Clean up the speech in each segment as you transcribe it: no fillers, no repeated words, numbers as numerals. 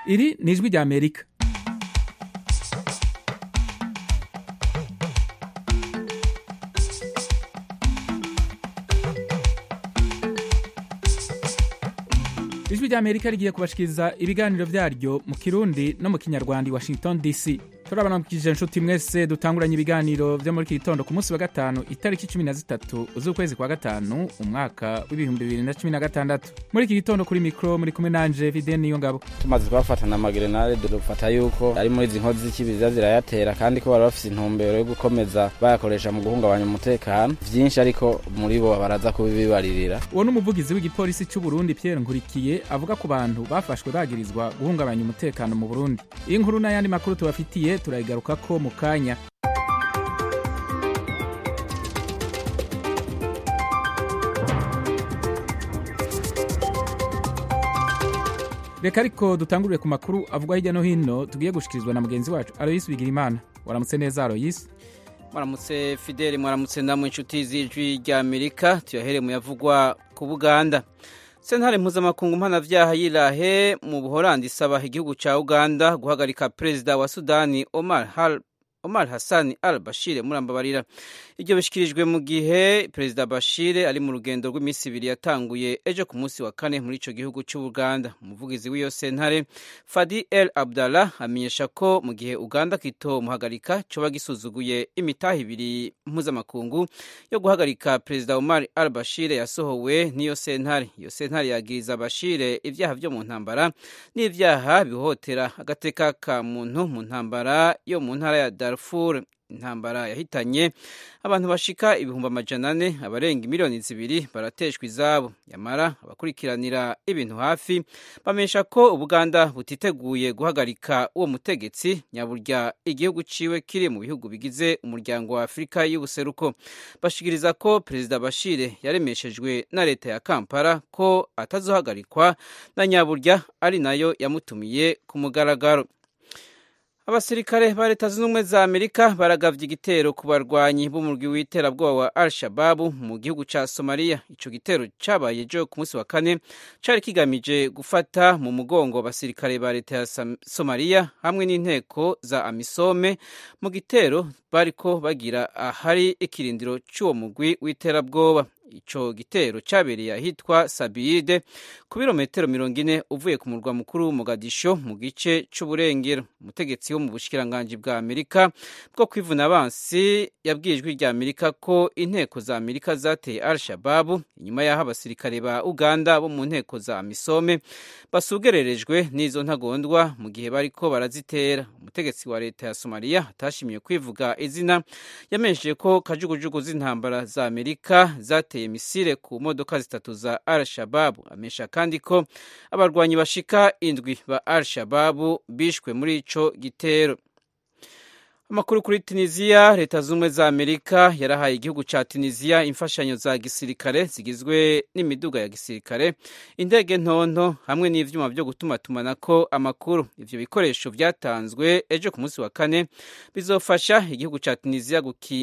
Iri ni ijwi ry'Amerika. Ijwi ry'Amerika rigiye kubashikiriza ibiganiro vyaryo mu Kirundi no mu Kinyarwanda i Washington DC. Turabanamukije inshuti mwese dutanguranye ibiganiro vyo muri iki gitondo ku munsi wa gatanu itariki 13 z'ukwezi kwa gatanu umwaka w'ibihumbi 2016. Muri iki gitondo kuri mikro muri kumwe nanje Fidel Niyongabo. Tumaze kubafatana amagrenade dufata yuko ari muri izi nkozi z'ikibiza zirayatera kandi ko bari bafise intumbero yo gukomeza bayakoresha mu guhungabanya umutekano vyinshi, ariko muri bo baraza kubibaririra. Uwo n'umuvugizi w'igipolisi cy'u Burundi Pierre Nkurikiye avuga ku bantu bafashwe bagirizwa guhungabanya umutekano mu Burundi. Iyi nkuru n'ayandi makuru tubafitiye turayigaruka ko mu kanya. Reka ariko dutangurire ku makuru avugwa hirya no hino tugiye gushikirizwa na mugenzi wacu Aloysi Bigirimana. Waramutse neza Aloysi? Mwaramutse Fidel, mwaramutse namwe inshuti z'ijwi ry'Amerika. Tuyahere mu yavugwa ku Buganda. Sentare mpuzamakungu mpanavyaha y'Irahe mu Buholandi isaba igihugu ca Uganda guhagarika perezida wa Sudani Omar Hassan al-Bashir murambabarira. Iryo bishikirijwe mu gihe perezida Bashir ari mu rugendo rw'imisi ibiri yatanguye ejo ku munsi wa kane muri ico gihugu cy'u Uganda. Umuvugizi w'iyo sentare Fadi El Abdallah amenyesha ko mu gihe Uganda kito muhagarika coba gisuzuguye imitahe ibiri mpuzamakungu yo guhagarika perezida Omar al-Bashir yasohowe n'iyo sentare. Iyo sentare yagiriza Bashir ivyaha vyo mu ntambara n'ivyaha bihohotera agateka ka muntu mu ntambara yo mu ntara ya Darfur. Intambara yahitanye abantu bashika ibihumbi 400, abarenga miliyoni 2 barateshwa izabo. Yamara abakurikiranira ibintu hafi bamesha ko Ubuganda butiteguye guhagarika uwo mutegetsi nyaburya igihugu ciwe kiri mu bihugu bigize umuryango wa Afrika y'ubuseruko. Bashikiriza ko perezida Bashir yaremeshejwe na leta ya Kampala ko atazohagarikwa na nyaburya ari nayo yamutumiye ku mugaragaro. Abasirikare ba Leta Zunze Ubumwe za Amerika baragavye igitero ku barwanyi b'umurwi w'iterabwoba wa Al-Shabaab mu gihugu ca Somalia. Ico gitero cabaye ejo ku munsi wa kane cari kigamije gufata mu mugongo abasirikare ba Leta ya Somalia hamwe n'inteko za Amisome mu gitero bariko bagira ahari ikirindiro c'uwo mugwi w'iterabwoba. Ico gitero cabereye ahitwa Sabiyide ku birometero 40 uvuye ku murwa mukuru Mogadisho mu gice c'uburengero. Umutegetsi wo mu bushikiranganje bwa Amerika bwo kwivuna abansi yabwijwe rya Amerika ko inteko za Amerika zateye Al-Shabaab inyuma y'aho abasirikare ba Uganda bo mu nteko za Amisome basugererejwe n'izo ntagondwa mu gihe bariko barazitera. Umutegetsi wa leta ya Somalia atashimiye kwivuga izina yamenyesheje ko kajugujugu z'intambara za Amerika zateye misile ku modoka zitatu za Al-Shabaab. Amesha kandi ko abarwanyi bashika 7 ba Al-Shabaab bishwe muri ico gitero. Amakuru kuri Tunisia. Leta z'Ubumwe za Amerika yarahaye igihugu ca Tunisia imfashanyo za gisirikare zigizwe n'imiduga ya gisirikare, indege ntonto hamwe n'ivyuma vyo gutumatumanako amakuru. Ivyo bikoresho vyatanzwe ejo ku munsi wa kane bizofasha igihugu ca Tunisia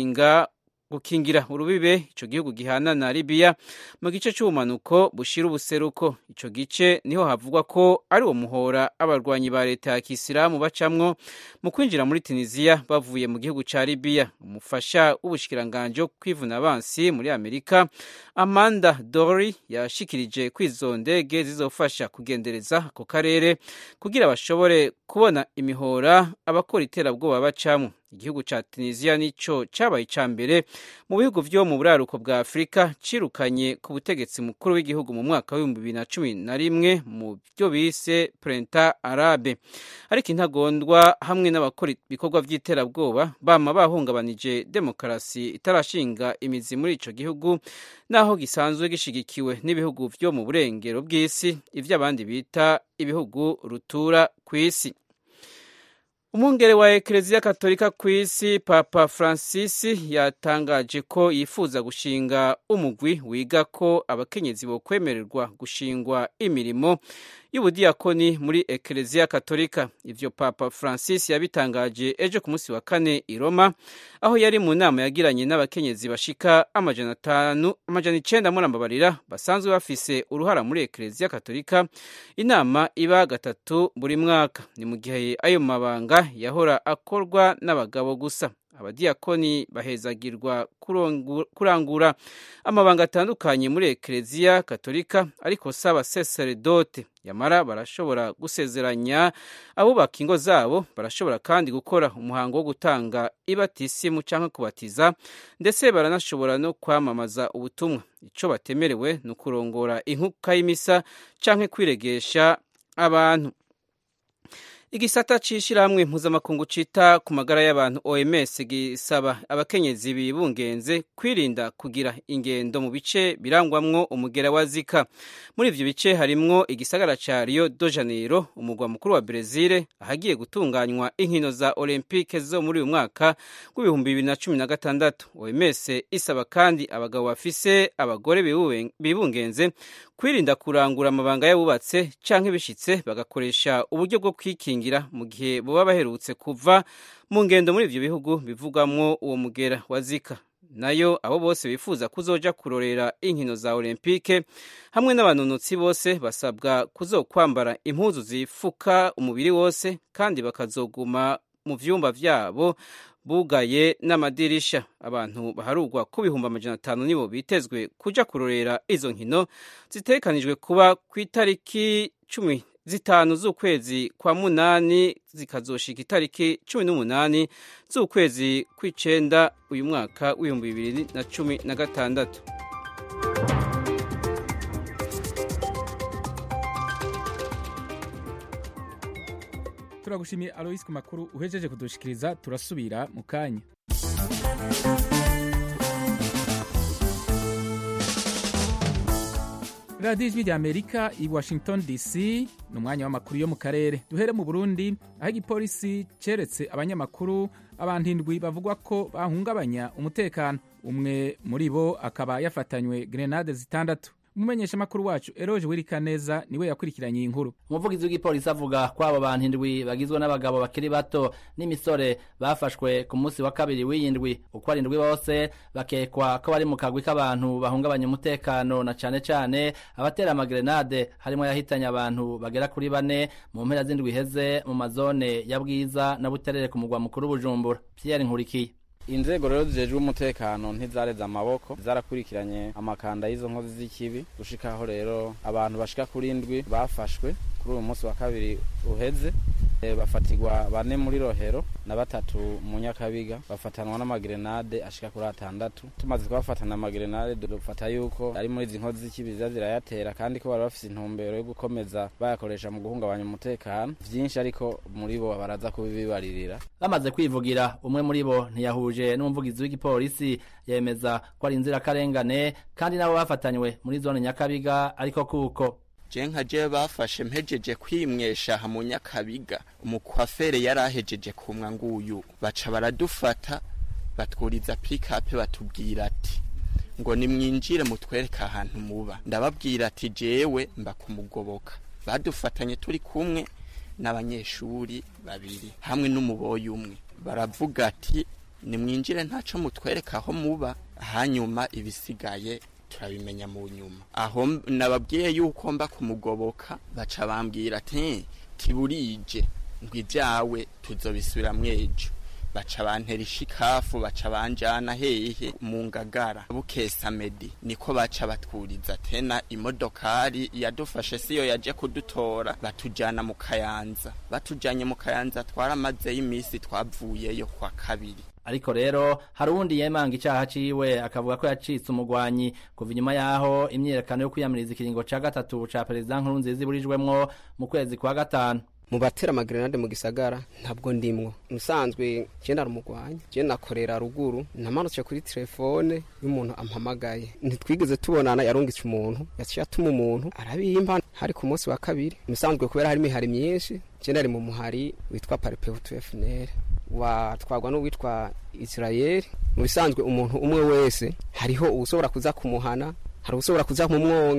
gukingira urubibe ico gihugu gihana na Libya mu gice c'ubumanuko bushira ubuseruko. Ico gice niho havugwa ko ari uwo muhora abarwanyi ba leta ya Kisilamu bacamwo mu kwinjira muri Tunisia bavuye mu gihugu ca Libya. Umufasha w'ubushikiranganje kwivuna abansi muri Amerika Amanda Dory yashikirije kwizo ndege zizofasha kugendereza ako karere kugira bashobore kubona imihora abakora iterabwoba bacamwo. Igihugu ca Tunisia nico cabaye icambere mu bihugu vyo mu buraruko bwa Afrika cirukanye ku butegetsi mukuru w'igihugu mu mwaka wa 2011 mu byo bise Printemps Arabe. Ariko intagondwa hamwe n'abakora ibikorwa vy'iterabwoba bama bahungabanije demokarasi itarashinga imizi muri ico gihugu, naho gisanzwe gishigikiwe n'ibihugu vyo mu burengero bw'isi, ivyo abandi bita ibihugu rutura kw'isi. Umwungere wa Eklezia Katolika kw'isi Papa Francis yatangaje ko yifuza gushinga umugwi wiga ko abakenyezi bo kwemererwa gushingwa imirimo y'ubudiyakoni muri Eklezia Katolika. Ivyo Papa Francis yabitangaje ejo ku munsi wa kane i Roma, aho yari mu nama yagiranye n'abakenyezi bashika 900 murambabarira basanzwe bafise uruhara muri Eklezia Katolika. Inama iba gatatu buri mwaka. Ni mu gihe ayo mabanga yahora akorwa n'abagabo gusa. Abadiyakoni bahezagirwa kurangura amabanga atandukanye muri Eklezia Katolika, ariko saba sacerdote. Yamara barashobora gusezeranya abubaka ingo zabo, barashobora kandi gukora umuhango wo gutanga ibatisimu canke kubatiza, ndetse baranashobora no kwamamaza ubutumwa. Ico batemerewe ni kurongora inkuka y'imisa canke kwiregesha abantu. Igisata c'ishirahamwe mpuzamakungu cita ku magara y'abantu OMS gisaba abakenyezi bibungenze kwirinda kugira ingendo mu bice birangwamwo umugera wa Zika. Muri ivyo bice harimwo igisagara ca Rio de Janeiro, umugwa mukuru wa Brazil, ahagiye gutunganywa inkino za Olympique zo muri uyu mwaka w'2016. OMS isaba kandi abagabo bafise abagore bibungenze kwirinda kurangura amabanga y'abubatse canke bishitse bagakoresha uburyo bwo kwikingira mu gihe boba baherutse kuva mu ngendo muri ivyo bihugu bivugamwo uwo mugera wa Zika. Nayo abo bose bifuza kuzoja kurorera inkino za Olympique hamwe n'abanonotsi bose basabwa kuzokwambara impuzu zifuka umubiri wose, kandi bakazoguma mu vyumba vyabo bugaye n'amadirisha. Abantu baharugwa ku 500 nibo bitezwe kuja kurorera izo nkino zitekanijwe kuba ku itariki 15 z'ukwezi kwa munani, zikazoshika itariki 18 z'ukwezi kw'icenda uyu mwaka w'2016. Turagushimiye Alois ku makuru uhejeje kudushikiriza. Turasubira mu kanya. Radio Ijwi rya Amerika i Washington DC, ni umwanya w'amakuru yo mu karere. Duhere mu Burundi, aho igipolisi ceretse abanyamakuru abantu 7 bavugwa ko bahungabanya umutekano. Umwe muri bo akaba yafatanywe grenade 6. Umumenyesha makuru wacu Eroje Wirikaneza niwe yakurikiranye inkuru. Umuvugizi w'igipolisi avuga ko abo bantu 7 bagizwe n'abagabo bakiri bato n'imisore bafashwe ku munsi wa kabiri w'indwi. Uko ari 7 bose bakekwa ko bari mu kagwi k'abantu bahungabanya umutekano, na cane abatera amagrenade harimo yahitanye abantu bagera kuri 4 mu mpera z'indwi iheze mu mazone ya Bwiza na Buterere ku mugwa mukuru Bujumbura. Pierre Nkurikiye. Inzego rero zijejwe umutekano ntizareza amaboko, zarakurikiranye amakanda y'izo nkozi z'ikibi, gushikaho rero abantu bashika kuri 7 bafashwe kuri uyu munsi wa kabiri uheze. Bafatirwa 4 muri Rohero na 3 mu Nyakabiga, bafatanwa n'amagrenade ashika kuri 6. Tumaze kubafatana amagrenade dufata yuko ari muri izi nkozi z'ikibi zirayatera, kandi ko bari bafise intumbero yo gukomeza bayakoresha mu guhungabanya umutekano. Vyinshi ariko muri bo baraza kubibaririra. Bamaze kwivugira, umwe muri bo ntiyahuje n'umuvugizi w'igipolisi, yemeza ko ari inzira karengane kandi nabo bafatanywe muri zone Nyakabiga, ariko kuko je bafashe mpejeje kwimwesha mu Nyakabiga, umukwafere yarahejeje kumwa nguyu, baca baradufata batwuriza pick-up batubwira ati ngo nimwinjire mutwereka ahantu muba. Ndababwira ati jewe mba kumugoboka. Badufatanye turi kumwe n'abanyeshuri 2 hamwe n'umuboyi umwe. Baravuga ati nimwinjire ntaco mutwereka aho muba, hanyuma ibisigaye turabimenya mu nyuma. Aho nababwiye yuko mba kumugoboka, baca bambwira ati tiburije ngwivyawe tuzobisubira mwejo. Baca bantera ishikafu, baca banjana hehe mu Ngagara Bukesa Medi, niko baca batwuriza tena imodokari yadufashe siyo yaje kudutora, batujana mu Kayanza. Batujanye mu Kayanza twaramaze y'imisi twavuyeyo kwa kabiri. Ariko rero hari uwundi yemanga icyaha ciwe, akavuga ko yacitse umugwanyi kuva inyuma yaho imyerekano yo kwiyamiriza ikiringo ca 3 ca President Nkurunziza iburijwemwo mu kwezi kwa 5. Mu batera amagrenade mu gisagara ntabwo ndimwo. Musanzwe je narumugwanya, je nakorera ruguru, namanutse kuri telefone y'umuntu ampamagaye. Ntitwigeze tubonana, yarungitse umuntu, yaciye atuma umuntu arabimpa. Hari ku munsi wa kabiri, musanzwe kubera hari imihari myinshi, je nari mu muhari witwa Parpeutu FNL watwagwa n'uwitwa Israel. Mu bisanzwe umuntu umwe wese hariho ubusobora kuza kumuhana, hari ubusobora kuza mu mwonga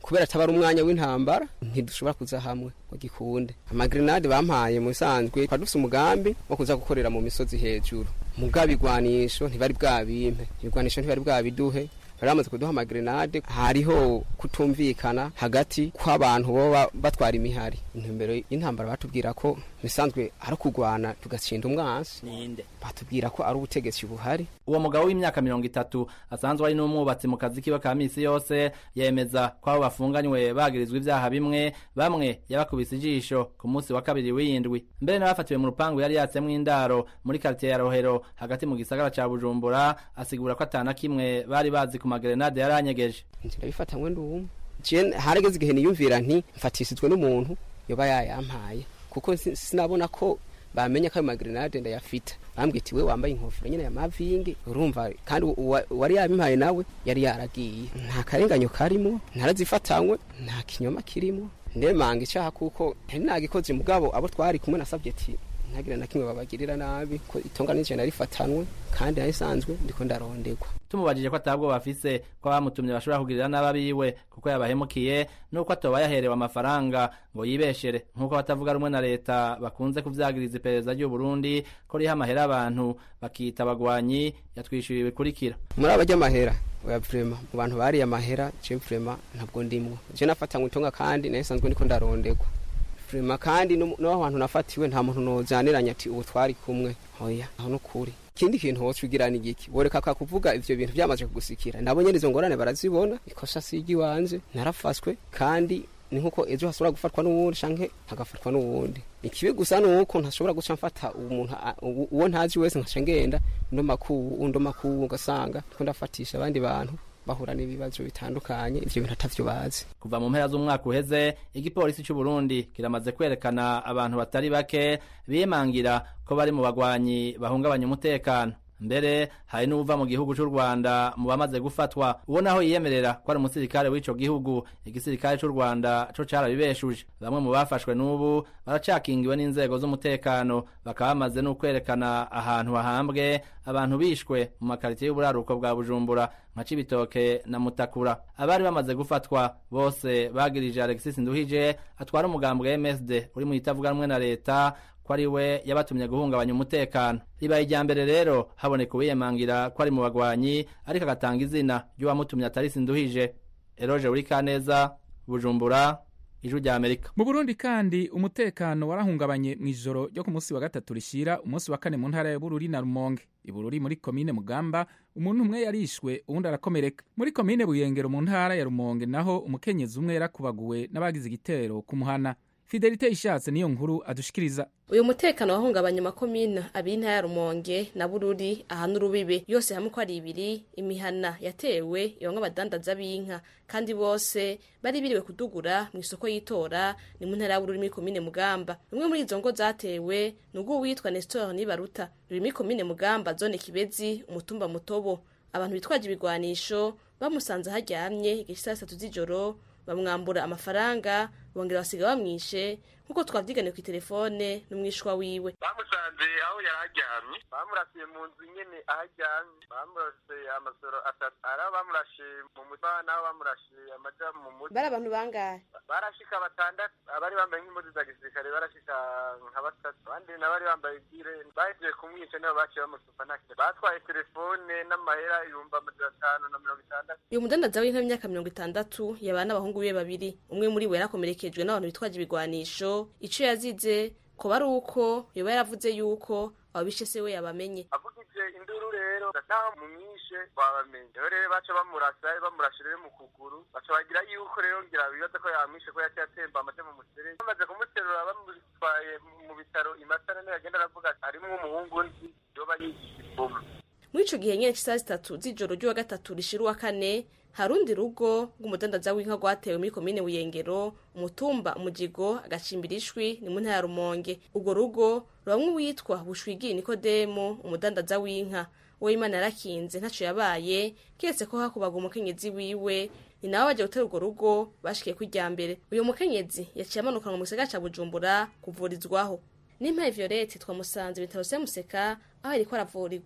kubera atabara umwanya w'intambara ntidushobora kuza hamwe ngo gikunde. Amagrenade bampaye mu bisanzwe twari dufise umugambi wo kuza gukorera mu misozi hejuru, mugabo igwanisho ntibari bwabimpe, igwanisho ntibari bwabiduhe, baramaze kuduha amagrenade. Hariho kutumvikana hagati kw'abantu boba batwara imihari. Intumbero y'intambara batubwira ko bisanzwe ari kugwana tugatsinda umwansi, ninde batubwira ko ari ubutegetsi buhari. Uwo mugabo w'imyaka 30 asanzwe ari n'umwubatsi mu kazi kiwe ka misi yose yemeza ko abo bafunganywe bagirizwa ivyaha bimwe, bamwe yabakubise ijisho ku munsi wa kabiri w'indwi. Mbere n'abafatiwe mu rupangu yari yatsemwe indaro muri quartier ya Rohero hagati mu gisagara ca Bujumbura, asigura ko atana kimwe bari bazi ku magrenade yaranyegeje. Ngira bifatanywe ndumwe je harageze igihe niyumvira nti mfatisizwe n'umuntu yoba yayampaye, kuko sinabona ko bamenye ko ayo magrenade ndayafita. Bambwiye ati we wambaye inkofero nyene ya mavingi, urumva kandi wari yabimpaye nawe yari yaragiye. Nta karenganyo karimo, ntarazifatanywe, nta kinyoma kirimo. Ndemanga icaha kuko nagikoze mugabo abo twari kumwe nasabye ati ntagira na kimwe babagirira nabi, ko itonga n'ije narifatanwe kandi nayisanzwe ndiko ndarondegwa. Tumubajije ko atabwo bafise ko bamutumye bashobora kugirira n'ababiwe kuko yabahemukiye nuko atoba yaherewe amafaranga ngo yibeshere, nkuko batavuga rumwe na leta bakunze kuvyagiriza iperereza ry'u Burundi ko riha amahera abantu bakita abagwanyi. Yatwishyuye bikurikira: muri abajya amahera oya vrema mu bantu bari amahera je vrema ntabwo ndimwo, je nafatanywe itonga kandi nayisanzwe ndiko ndarondegwa vrema, kandi no abantu nafatiwe nta muntu nozaniranya ati ubu twari kumwe. Oya aho no kuri kindi kintu wocugirana igiki boreka kuvuga ivyo bintu byamaze kugusikira. Nabonye izo ngorane barazibona, ikosa sigi wanje narafaswe kandi ni nkuko ejo hasubira gufatwa n'uwundi canke hagafatwa n'uwundi. Ikibi gusa nuko ntashobora guca mfata umuntu uwo ntazi wese nkaca ngenda ndo makuru ugasanga ko ndafatisha abandi bantu bahura n'ibibazo bitandukanye, ivyo bintu atavyo bazi. Kuva mu mpera z'umwaka uheze igipolisi cy'u Burundi kiramaze kwerekana abantu batari bake biyemangira ko bari mu bagwanyi bahungabanya umutekano. Mbere hari n'uva mu gihugu cy'u Rwanda mu bamaze gufatwa, uwo naho yiyemerera ko ari umusirikare w'ico gihugu. Igisirikare cy'u Rwanda co carabibeshuje. Bamwe mu bafashwe n'ubu baracakingiwe n'inzego z'umutekano, bakaba bamaze no kwerekana ahantu hahambwe abantu bishwe mu makaritiye y'uburaruko bwa Bujumbura nka Cibitoke na Mutakura. Abari bamaze gufatwa bose bagirije Alexis Nduhije atwara umugambwe MSD uri mu itavuga rumwe na leta ko ari we yabatumye guhungabanya umutekano. Ribaye ijambere rero haboneka uwiyemangira ko ari mu bagwanyi ariko agatanga izina ry'uwamutumye atari Sinduhije. Eroje uri Kaneza, Bujumbura, Ijwi rya Amerika. Mu Burundi kandi umutekano warahungabanye mw'ijoro ryo ku munsi wa gatatu rishira umunsi wa kane mu ntara ya Bururi na Rumonge. Ibururi muri komine Mugamba umuntu umwe yarishwe uwundi arakomereka. Muri komine Buyengero mu ntara ya Rumonge naho umukenyezi umwe yarakubaguwe n'abagize igitero ku muhana. Fidelite Ishatse niyo nkuru adushikiriza. Uyu mutekano wahungabanya makomina ab'intara ya Rumonge na Bururi ahantu rubibe yose hamwe ko ari ibiri. Imihana yatewe yonga abadandaza b'inka kandi bose bari biriwe kudugura mu isoko yitora ni mu ntara ya Bururi muri komine Mugamba. Umwe muri izo ngo zatewe nugo witwa Nestor Nibaruta ruri muri komine Mugamba zone Kibezi umutumba Mutobo. Abantu bitwaje ibigwanisho bamusanze haryamye igihe 3 z'ijoro bamwambura amafaranga bongera basiga bamwishe nkuko twavyiganiye ku telefone n'umwishwa wiwe. Bamusanze aho yararyamye, bamurasiye mu nzu nyene aharyamye, bamurase amasoro atatu, bamurashe mu mutwe naho bamurashe amaja mu mutwe. Bari abantu bangahe? Barashika batandatu, abari bambaye nk'impuzu za gisirikare barashika nka batatu, abandi nabari bambaye gire baje kumwica niho baciye bamusupa nakire. Batwaye telefone n'amahera 560. Uyu mudandaza w'inka y'imyaka 60 yabana abahungu be babiri, umwe muri we yarakomerekejwe n'abantu bitwaje ibigwanisho. Ico yazize ko bari uko yoba yaravuze yuko abishe se we yabamenye. Avugije induru rero naho mumwishe babamenye. Rero baca bamurashire mu kuguru, baca bagira yuko rero ngira bibaza ko yamwishe ko yatemba amaze mu muserege. Bamaze kumuterura bamutwaye mu bitaro Imasana ne yagenda aravuga arimo umuhungu nzi yoba yigishiboma. Muri ico gihe nyene 3 z'ijoro ryo gatatu rishira wa kane harundi rugo ng'umudandaza w'inka gwatewe muri komine Buyengero umutumba Umujigo agacimbirishwi ni mu ntara ya Rumonge. Ugo rugo rwamwe witwa Bushwigi Nikodemo umudandaza w'inka we Imana yarakinze ntaco yabaye kiretse ko hakubaga umukenyezi wiwe ni nawe baje gutera ugo rugo bashikiye kwijyambere. Uyu mukenyezi yaciye amanuka mu gisagara ca Bujumbura kuvurizwaho. Nimpaye Violette twamusanze bitaro se Museka aho ariko aravurirwa.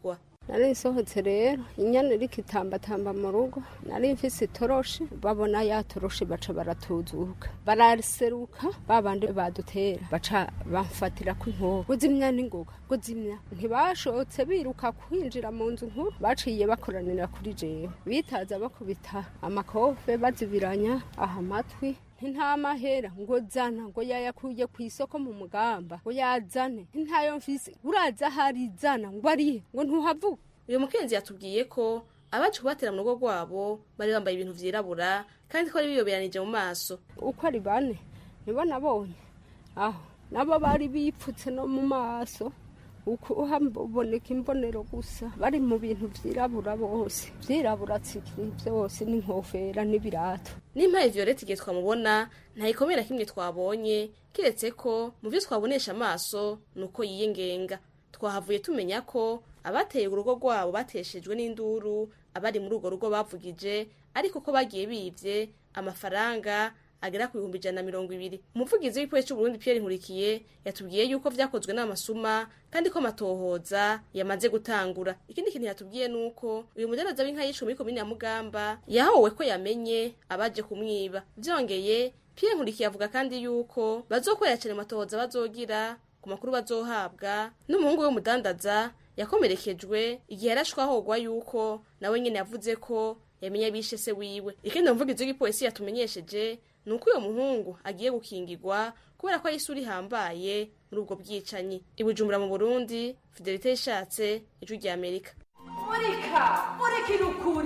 nari nsohotse rero inyana iriko itambatamba mu rugo nari mfise itoroshi babona ya toroshi baca baratuzuka baraseruka babandi badutera baca bamfatira ku inkoho guzimya n'ingoga guzimya ntibashotse biruka kwinjira mu nzu nkuru baciye bakoranira kuri jewe bitaza bakubita amakofe bazibiranya aha amatwi nta mahera ngo zana ngo yayakuye ku isoko mu mugamba ngo yazane ntayo mfise uraza hari zana ngo arihe ngo ntuhavuga. Uyu mukenzi yatubwiye ko abaje kubatera mu rugo rwabo bari bambaye ibintu vyirabura kandi ko ari biyoberanije mu maso. Uko ari bane nibo nabonye aho nabo bari bipfutse no mu maso uko uhaboneka imbonero gusa bari mu bintu vyirabura bose vyirabura tsikiri byose n'inkofera n'ibirato. N'impaye Violette igihe twamubona ntayikomera kimwe twabonye kiretse ko mu byo twabonesha amaso nuko yiyengenga. Twahavuye tumenya ko abateye urugo rwabo bateshejwe n'induru abari muri urwo rugo bavugije ariko ko bagiye bivye amafaranga agera ku 120. Umuvugizi w'ipolisi y'u Burundi Pierre Nkurikiye yatubwiye yuko vyakozwe n'amasuma kandi ko matohoza yamaze gutangura. Ikindi kintu yatubwiye nuko uyu mudandaza w'inka yishwe muri komine ya Mugamba yahowe ko yamenye abaje kumwiba. Vyongeye Pierre Nkurikiye avuga kandi yuko bazokorera cyane matohoza bazogira ku makuru bazohabwa n'umuhungu w'umudandaza yakomerekejwe igihe yarashwahogwa yuko nawe nyene yavuze ko yamenye bishe se wiwe. Ikindi umuvugizi w'ipolisi yatumenyesheje nuko uyo muhungu agiye gukingirwa kubera ko ayisuri hambaye muri ubwo bwicanyi. I Bujumbura mu Burundi, Fidelite Yishatse, Ijwi rya Amerika. Murikira ukuri.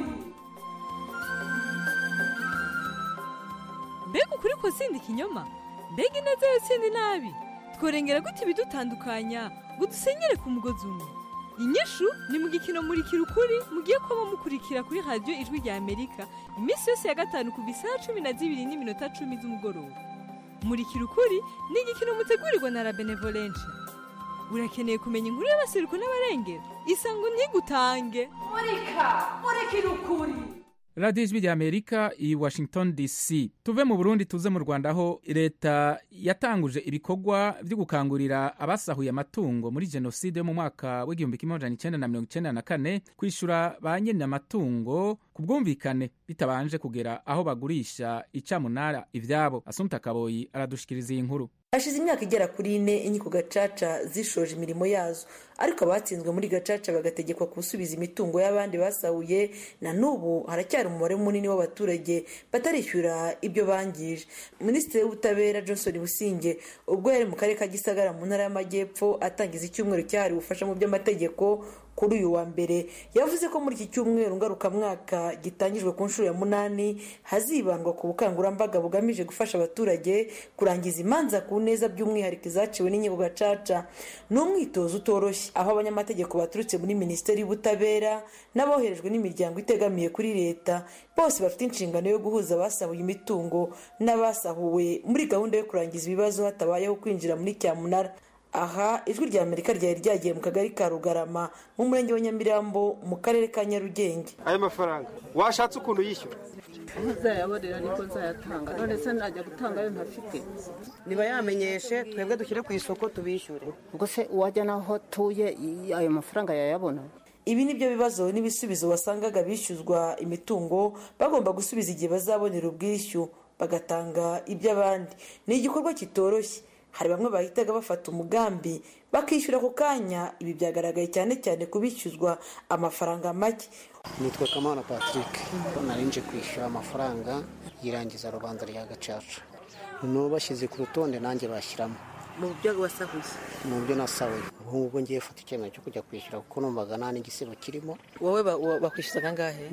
Mbega ukuri ko sindi kinyoma? Mbega ineza yo sindi nabi? Tworengera gute ibidutandukanya ngo dusenyere ku mugozi umwe? Inyishu ni mu gikino Murikira ukuri mugiye kuba mukurikira kuri radio Ijwi rya Amerika iminsi yose ya gatanu ku bisaha 12:10 z'umugoroba. Murikira ukuri ni igikino mutegurirwa na La Benevolence. Urakeneye kumenya inkuru y'abaseruko n'abarengera? Isango ntigutange. Murikira ukuri. Radio Ijwi rya Amerika i Washington DC. Tuve mu Burundi tuze mu Rwanda aho leta yatanguje ibikorwa byo gukangurira abasahuye amatungo muri genocide mu mwaka w'1994 kwishura ba nyene amatungo kubwumvikane bitabanje kugera aho bagurisha icamunara ivyabo. Asumta Kaboyi aradushikiriza iyi nkuru. Hashize imyaka igera kuri 4 inkiko gacaca zishoje imirimo yazo, ariko abatsinzwe muri gacaca bagategekwa kusubiza imitungo y'abandi basahuye. Na nubu haracyari umubare munini w'abaturage batarishyura ibyo bangije. Minisitiri w'ubutabera Johnson Businge ubwo yari mu karere ka Gisagara mu ntara y'Amajyepfo atangiza icyumweru cyahari ubufasha mu by'amategeko kuri uyu wa mbere, yavuze ko muri iki cyumweru ngarukamwaka gitangijwe ku nshuro ya 8 hazibandwa ku bukangurambaga bugamije gufasha abaturage kurangiza imanza ku neza by'umwihariko zaciwe n'inkiko gacaca. N'umwitozo utoroshye aho abanyamategeko baturutse muri Minisiteri y'Ubutabera n'aboherejwe n'imiryango itegamiye kuri leta bose bafite inshingano yo guhuza abasahuye imitungo n'abasahuwe muri gahunda yo kurangiza ibibazo hatabayeho kwinjira muri cyamunara. Aha Ijwi rya Amerika ryari ryagiye mu kagari ka Rugarama mu murenge wa Nyamirambo mu karere ka Nyarugenge. Ayo mafaranga washatse ukuntu yishyura? Nzayaborera niko nzayatanga, none se najya gutanga ayo ntafite. Niba yamenyeshe twebwe dushyire ku isoko tubishyure. Ubwo se wajya naho tuye ayo mafaranga yayabona? Ibi nibyo bibazo n'ibisubizo wasangaga bishyuzwa imitungo bagomba gusubiza igihe bazabonera ubwishyu bagatanga iby'abandi. Ni igikorwa kitoroshye. Hari bamwe bahitaga bafata umugambi bakishyura ku kanya. Ibi byagaragaye cyane cyane kubishyuzwa amafaranga make. Nitwa Kamana Patrick, narinje kwishyura amafaranga yirangiza rubanza rya gacaca. Nuno bashyize ku rutonde nanjye bashyiramo. Mu byo wasahuze? Mu byo nasahuye. Ubwo ngiye fata icyemezo cyo kujya kwishyura kuko numvaga nta n'igisebo kirimo. Wowe bakwishyuza kangahe?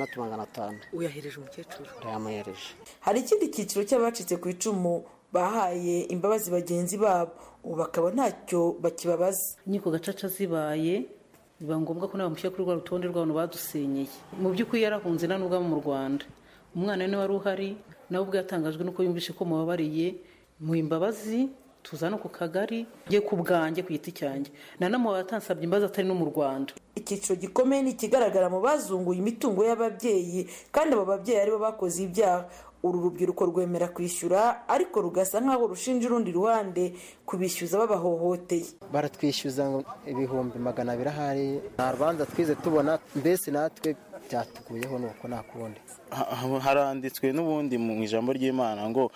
6,500. Uyahereje umukecuru? Yamuhereje. Hari ikindi cyiciro cy'abacitse ku icumu bahaye imbabazi bagenzi babo, ubu bakaba ntacyo bakibabaza. Inkiko gacaca zibaye biba ngombwa ko nabamushyira kuri rwa rutonde rw'abantu badusenyeye. Mu by'ukuri yarahunze na nubwo mu Rwanda. Umwana we wari uhari nawe ubwo yatangajwe nuko yumvishe ko mubabariye mu imbabazi tuzana ku kagari ye ku bwanjye ku giti cyanjye. Nanamuwe atansabye imbabazi atari no mu Rwanda. icyiciro gikomeye ni ikigaragara mu bazunguye imitungo y'ababyeyi kandi abo babyeyi aribo bakoze ibyaha. Uru rubyiruko rwemera kwishyura ariko rugasa nk'aho rushinja urundi ruhande kubishyuza babahohoteye. Baratwishyuza ibihumbi 200 ahari, nta rubanza twize tubona, mbese natwe byatuguyeho nuko nakundi. Haranditswe n'ubundi mu ijambo ry'Imana ngo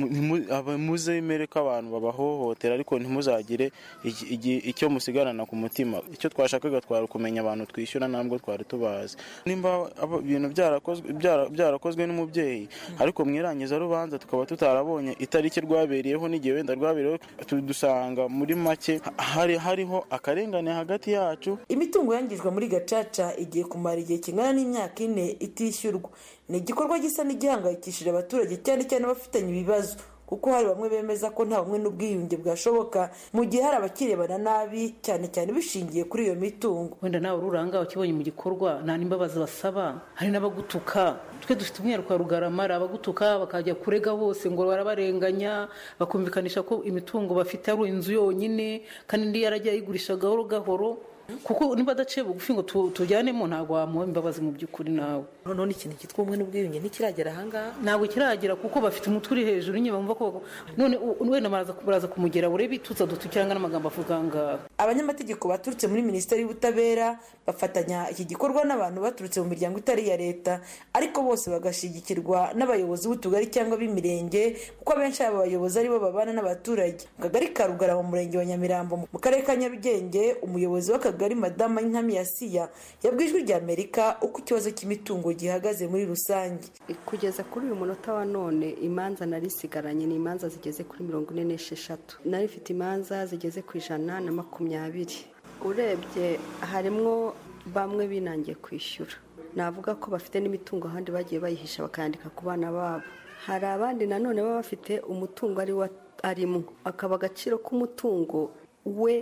muzemere ko abantu babahohotera ariko ntimuzagire icyo musigarana ku mutima. Icyo twashakaga twari kumenya abantu twishyura ntabwo twari tubazi. Nimba ibintu byarakozwe n'umubyeyi ariko mwirangiza rubanza tukaba tutarabonye itariki rwabereyeho n'igihe wenda rwabereyeho, dusanga muri make hariho akarengane hagati yacu. Imitungo yangijwe muri Gacaca igiye kumara igihe kingana n'imyaka 4 itishyurwa. Ni igikorwa gisa n'igihangayikishije abaturage cyane cyane abafitanye ibibazo, kuko hari bamwe bemeza ko nta bumwe n'ubwiyunge bwashoboka mu gihe hari abakirebana nabi cyane cyane bishingiye kuri iyo mitungo. Wenda nawe ururanga ukibonye mu gikorwa nta n'imbabazi basaba, hari n'abagutuka. Twe dufite umwihariko wa Rugarama, abagutuka bakajya kurega hose ngo barabarenganya, bakumvikanisha ko imitungo bafite ari inzu yonyine kandi ndi yarajya yigurisha gahoro gahoro, kuko niba adaciye bugufi ngo tujyanemo ntabwo wamuha imbabazi mu by'ukuri. Nawe none ikintu cyitwa ubumwe n'ubwiyunge ntikiragera ahangaha, ntabwo kiragera kuko bafite umutwe uri hejuru nyine bumva ko none wenda baraza kumugera urebe ituza dutukiranga n'amagambo avuga ngaha. Abanyamategeko baturutse muri Minisiteri y'Ubutabera bafatanya iki gikorwa n'abantu baturutse mu miryango itari iya leta, ariko bose bagashigikirwa n'abayobozi b'utugari cyangwa b'imirenge, kuko abenshi aba bayobozi aribo babana n'abaturage. Mu kagari ka Rugarama mu murenge wa Nyamirambo mu karere ka Nyarugenge, umuyobozi w'akagari Madama Inkami Yasiya yabwijwe rya Amerika uko ikibazo cy'imitungo gihagaze muri rusange. Kugeza kuri uyu munota wa none imanza narisigaranye ni imanza zigeze kuri 46. Narifite imanza zigeze ku 120. Urebye harimwo bamwe binangiye kwishyura, navuga ko bafite n'imitungo ahandi bagiye bayihisha bakayandika ku bana babo. Hari abandi nanone baba bafite umutungo arimo akaba agaciro k'umutungo we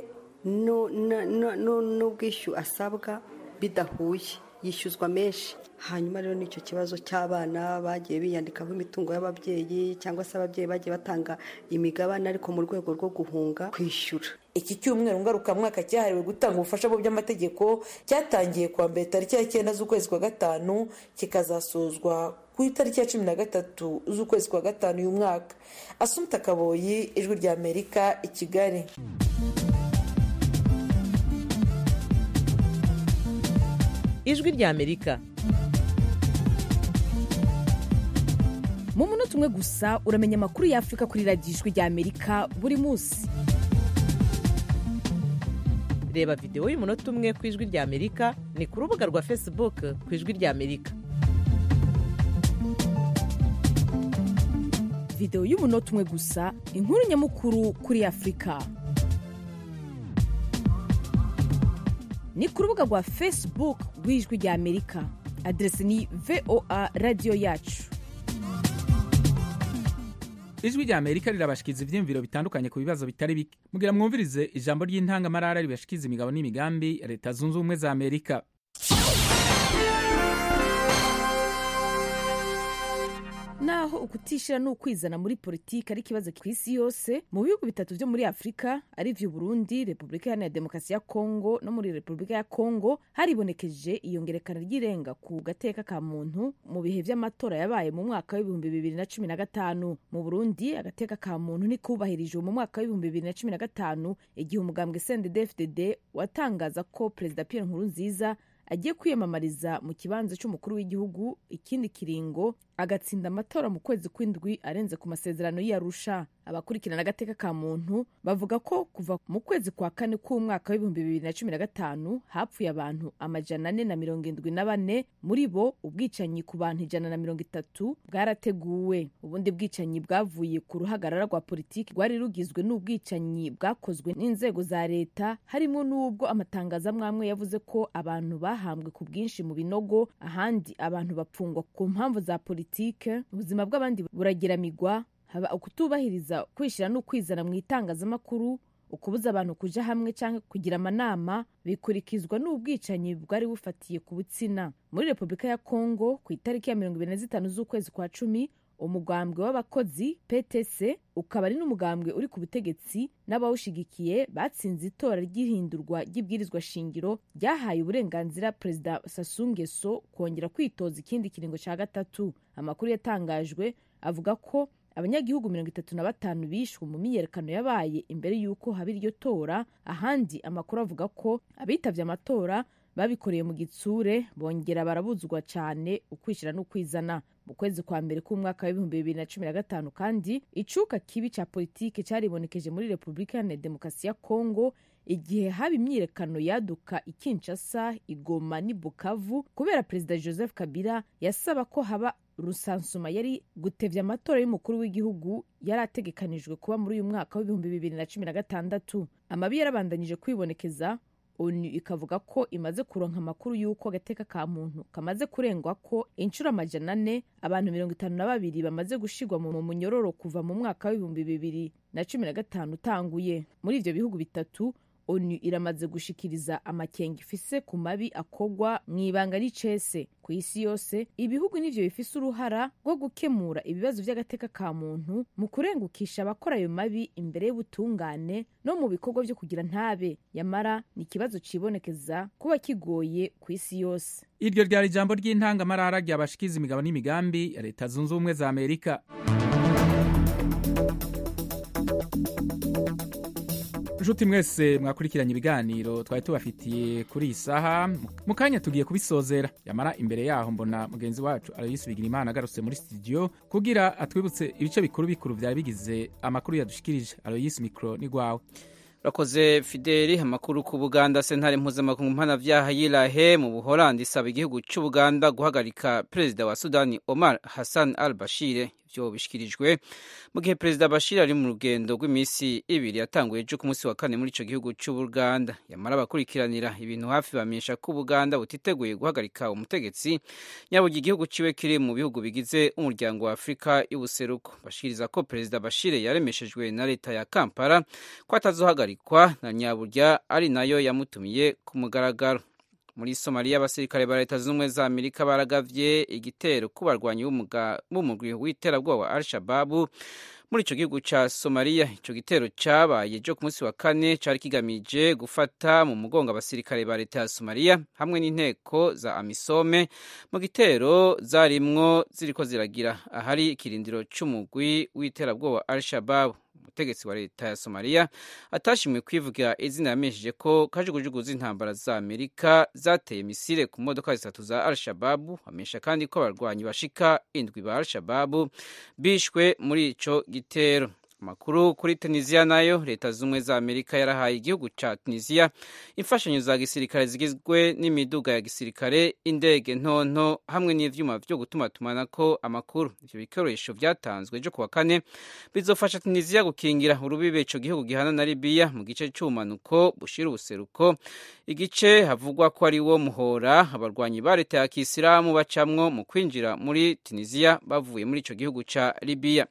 n'ubwishyu asabwa bidahuye, yishyuzwa menshi. Hanyuma rero n'icyo kibazo cy'abana bagiye biyandikaho imitungo y'ababyeyi cyangwa se ababyeyi bagiye batanga imigabane ariko mu rwego rwo guhunga kwishyura. Iki cyumweru ngarukamwaka cyahariwe gutanga ubufasha mu by'amategeko cyatangiye kuwa mbere tariki ya 9 z'ukwezi kwa 5 kikazasozwa ku itariki ya 13 z'ukwezi kwa 5 uyu mwaka. Assumpta Kaboyi, Ijwi rya Amerika, i Kigali. Ijwi rya Amerika. Mu munota umwe gusa uramenya amakuru ya Afrika kuri radiyo Ijwi rya Amerika buri munsi. Reba video y'umunota umwe ku Ijwi rya Amerika ni ku rubuga rwa Facebook ku Ijwi rya Amerika. Video y'umunota umwe gusa, inkuru nyamukuru kuri Afrika. Ni ku rubuga rwa Facebook rw'Ijwi rya Amerika. Adresi ni VOA Radio Yacu. Ijwi rya Amerika rirabashikiza ivyiyumviro bitandukanye ku bibazo bitari bike. Mugira mwumvirize ijambo ry'intangamarara ribashikiza imigabo n'imigambi ya Leta Zunze Ubumwe za Amerika. Naho ukutishira n'ukwizana muri politiki ari kibazo kw'isi yose, mu bihugu bitatu byo muri Afrika ari vyo Burundi, Republika ya Demokarasi ya Kongo no muri Republika ya Kongo haribonekeje iyongerekana ry'irenga ku gateka ka muntu mu bihe vy'amatora yabaye mu mwaka wa 2015. Mu Burundi agateka ka muntu ni kubahirijwe mu mwaka wa 2015 igihe umugambwe CNDD-FDD watangaza ko President Pierre Nkurunziza agiye kwiyamamariza mu kibanza cy'umukuru w'igihugu ikindi kiringo agatsinda amatora mu kwezi kw'indwi arenze ku masezerano y'Arusha. Abakurikirana agateka ka muntu bavuga ko kuva mu kwezi kwa 4 k'umwaka wa 2015 hapfuye abantu 474, muri bo ubwicanyi ku bantu 130 bwarateguwe. Ubundi bwicanyi bwavuye ku ruhagarara rwa politiki rwari rugizwe n'ubwicanyi bwakozwe n'inzego za leta, harimo n'ubwo amatangazo amwe yavuze ko abantu bahambwe ku bwinshi mu binogo, ahandi abantu bapfungwa ku mpamvu za politike, ubuzima bw'abandi buragiramigwa, haba ukutubahiriza kwishira no kwizana mu itangazamakuru, ukubuza abantu kuja hamwe canke kugira amanama, bikurikizwa n'ubwicanyi bwari bufatiye ku butsina. Muri Republika ya Kongo ku itariki ya 25 z'ukwezi kwa 10 umugambwe w'abakozi PTC ukaba ari n'umugambwe uri ku butegetsi n'abawushigikiye batsinze itora ry'ihindurwa ry'ibwirizwa shingiro ryahaye uburenganzira perezida Sassou Nguesso kongera kwitoza ikindi kiringo ca gatatu. Amakuru yatangajwe avuga ko abanyagihugu 35 bishwe mu myiyerekano yabaye imbere y'uko haba iryo tora. Ahandi amakuru avuga ko abitavye amatora babikoreye mu gitsure bongera barabuzwa cyane ukwishira no kwizana. Mu kwezi kwa mbere k'umwaka wa 2015 kandi icuka kibi ca politike cyaribonekeje muri Republika ya Demokarasi ya Kongo igihe haba imyiyerekano yaduka i Kinshasa, i Goma n'i Bukavu kubera perezida Joseph Kabila yasaba ko haba rusansuma yari gutevya amatora y'umukuru w'igihugu yari ategekanijwe kuba muri uyu mwaka wa 2016. Amabi yarabandanyije kwibonekeza. ONU ikavuga ko imaze kuronka amakuru y'uko agateka ka muntu kamaze kurengwa ko inshuro 400 abantu 52 bamaze gushigwa mu munyororo kuva mu mwaka wa 2015 utanguye. Muri ivyo bihugu bitatu ONU iramaze gushikiriza amakenga ifise ku mabi akogwa mw'ibanga n'icese. Ku isi yose ibihugu nivyo bifise uruhara rwo gukemura ibibazo vy'agateka ka muntu mu kurengukisha abakora ayo mabi imbere y'ubutungane no mu bikorwa vyo kugira ntabe. Yamara ni ikibazo cibonekeza kuba kigoye ku isi yose. Iryo ryari ijambo ry'intangamarara ry'abashikiza imigabo n'imigambi ya Leta Zunze Ubumwe za Amerika. Nshuti mwese mwakurikiranye ibiganiro twari tubafitiye kuri iyi saha, mu kanya tugiye kubisozera. Yamara imbere yaho mbona mugenzi wacu Aloysi Bigirimana agarutse muri studio kugira atwibutse ibice bikuru byari bigize amakuru yadushikirije. Aloysi, mikro ni gwawe. Rakoze Fideli. Amakuru ku Buganda. Sentare mpuzamakungu mpanavyaha y'Irahe mu Buholandi isaba igihugu cy'u Buganda guhagarika perezida wa Sudani Omar Hassan al-Bashir. Ivyo bishikirijwe mu gihe perezida Bashir ari mu rugendo rw'imisi ibiri yatanguye ejo ku munsi wa kane muri ico gihugu cy'u Buganda. Yamara abakurikiranira ibintu hafi bamenyesha ko Buganda butiteguye guhagarika umutegetsi nyaburya igihugu ciwe kiri mu bihugu bigize umuryango wa Afrika y'ubuseruko. Bashikiriza ko perezida Bashir yaremeshejwe na leta ya Kampala ko atazohagarikwa na nyaburya ari nayo yamutumiye ku mugaragaro. Muri Somalia abasirikare ba Leta Zunze Ubumwe za Amerika baragavye igitero ku barwanyi b'umugwi w'iterabwoba wa Al-Shabaab muri ico gihugu ca Somalia. Ico gitero cabaye ejo ku munsi wa kane cari kigamije gufata mu mugongo abasirikare ba Leta ya Somalia hamwe n'inteko za Amisome mu gitero zarimwo ziriko ziragira ahari ikirindiro c'umugwi w'iterabwoba Al-Shabaab. Umutegetsi wa Leta ya Somalia atashimwe kwivuga izina yamesheje ko kajugujugu z'intambara za Amerika zateye misile ku modoka zitatu za Al-Shabaab. Amesha kandi ko abarwanyi bashika 7 ba Al-Shabaab bishwe muri ico gitero. Makuru kuri Tunisia nayo Leta Zumwe za Amerika yarahaye igihugu ca Tunisia imfashanyo za gisirikare zigizwe n'imiduga ya gisirikare, indege ntonto hamwe n'ivyuma vyo gutumatumanako amakuru. Ivyo bikoresho vyatanzwe ejo kuwa kane bizofasha Tunisia gukingira urubibe ico gihugu gihana na Libya mu gice c'umanuko bushira ubuseruko, igice havugwa ko ari wo muhora abarwanyi ba Leta ya Kisilamu bacamwo mu kwinjira muri Tunisia bavuye muri ico gihugu ca Libya.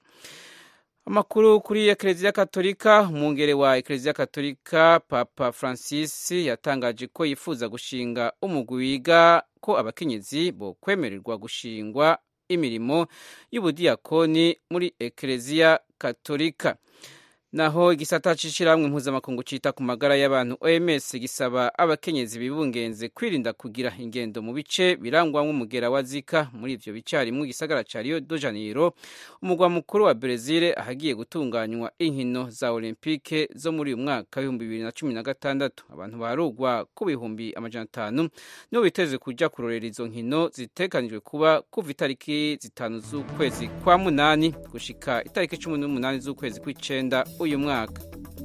Amakuru kuri Eklezia Katolika. Umwungere wa Eklezia Katolika Papa Francis yatangaje ko yifuza gushinga umugwi wiga ko abakenyezi bo kwemererwa gushingwa imirimo y'ubudiyakoni muri Eklezia Katolika. Naho igisata c'ishirahamwe mpuzamakungu cita ku magara y'abantu OMS gisaba abakenyezi bibungenze kwirinda kugira ingendo mu bice birangwamwo umugera wa Zika. Muri ivyo bice harimwo igisagara ca Rio de Janeiro, umugwa mukuru wa Brazil, ahagiye gutunganywa inkino za Olympique zo muri uyu mwaka wa 2016. Abantu barugwa ku bihumbi 500 nibo biteze kuja kurorera izo nkino zitekanijwe kuba kuva itariki 5 z'ukwezi kwa munani gushika itariki 18 z'ukwezi kw'icenda uyu mwaka.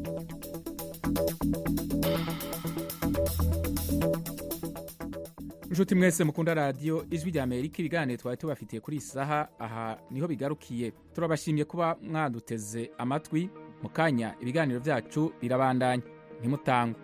Nshuti mwese mukunda radio Ijwi rya Amerika, ibiganiro twari tubafitiye kuri isaha aha niho bigarukiye. Turabashimiye kuba mwaduteze amatwi. Mu kanya ibiganiro vyacu birabandanya, ntimutangwe.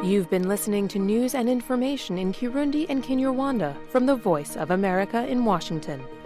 You've been listening to news and information in Kirundi and Kinyarwanda from the Voice of America in Washington.